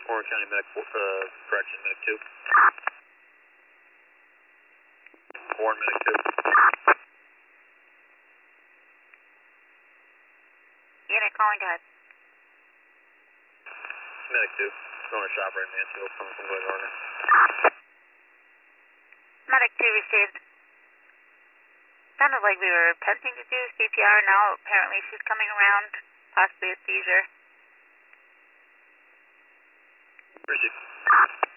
Orange County Medic, correction, Medic 2. Warren, Medic 2. Unit calling, go ahead. Medic 2. Going to shop right, Mansfield, coming from Glen Garner. Medic 2 received. Sounded like we were attempting to do CPR. Now apparently she's coming around, possibly a seizure. Received.